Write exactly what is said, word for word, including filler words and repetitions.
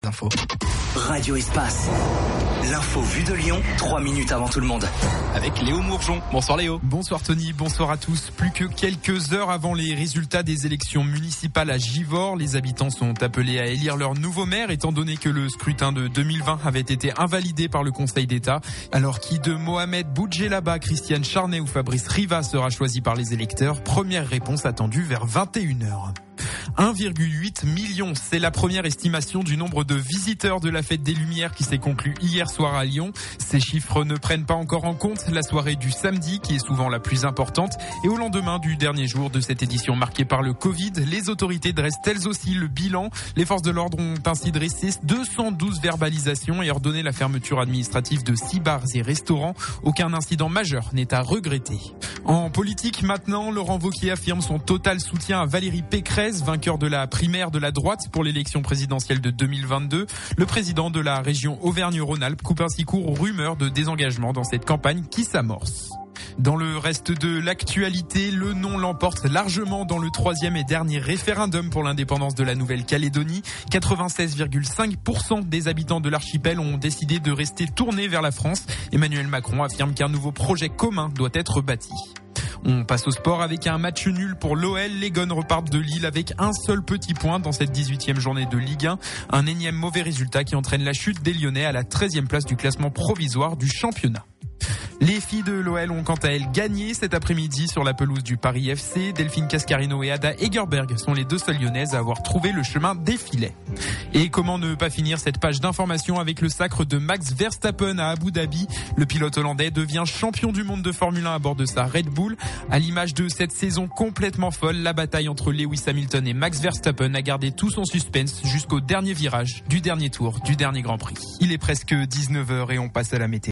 Info. Radio Espace. L'info vue de Lyon, trois minutes avant tout le monde. Avec Léo Mourgeon. Bonsoir Léo. Bonsoir Tony, bonsoir à tous. Plus que quelques heures avant les résultats des élections municipales à Givors, les habitants sont appelés à élire leur nouveau maire, étant donné que le scrutin de deux mille vingt avait été invalidé par le Conseil d'État. Alors qui de Mohamed Boudjelaba, Christiane Charnet ou Fabrice Riva sera choisi par les électeurs? Première réponse attendue vers vingt et une heures. un virgule huit million, c'est la première estimation du nombre de visiteurs de la Fête des Lumières qui s'est conclue hier soir à Lyon. Ces chiffres ne prennent pas encore en compte la soirée du samedi qui est souvent la plus importante. Et au lendemain du dernier jour de cette édition marquée par le Covid, les autorités dressent elles aussi le bilan. Les forces de l'ordre ont ainsi dressé deux cent douze verbalisations et ordonné la fermeture administrative de six bars et restaurants. Aucun incident majeur n'est à regretter. En politique maintenant, Laurent Wauquiez affirme son total soutien à Valérie Pécresse, vainqueur de la primaire de la droite pour l'élection présidentielle de deux mille vingt-deux. Le président de la région Auvergne-Rhône-Alpes coupe ainsi court aux rumeurs de désengagement dans cette campagne qui s'amorce. Dans le reste de l'actualité, le non l'emporte largement dans le troisième et dernier référendum pour l'indépendance de la Nouvelle-Calédonie. quatre-vingt-seize virgule cinq pour cent des habitants de l'archipel ont décidé de rester tournés vers la France. Emmanuel Macron affirme qu'un nouveau projet commun doit être bâti. On passe au sport avec un match nul pour l'O L. Les Gones repartent de Lille avec un seul petit point dans cette dix-huitième journée de Ligue un. Un énième mauvais résultat qui entraîne la chute des Lyonnais à la treizième place du classement provisoire du championnat. Les filles de l'O L ont quant à elles gagné cet après-midi sur la pelouse du Paris F C. Delphine Cascarino et Ada Egerberg sont les deux seules lyonnaises à avoir trouvé le chemin des filets. Et comment ne pas finir cette page d'information avec le sacre de Max Verstappen à Abu Dhabi. Le pilote hollandais devient champion du monde de Formule un à bord de sa Red Bull. À l'image de cette saison complètement folle, la bataille entre Lewis Hamilton et Max Verstappen a gardé tout son suspense jusqu'au dernier virage du dernier tour du dernier Grand Prix. Il est presque dix-neuf heures et on passe à la météo.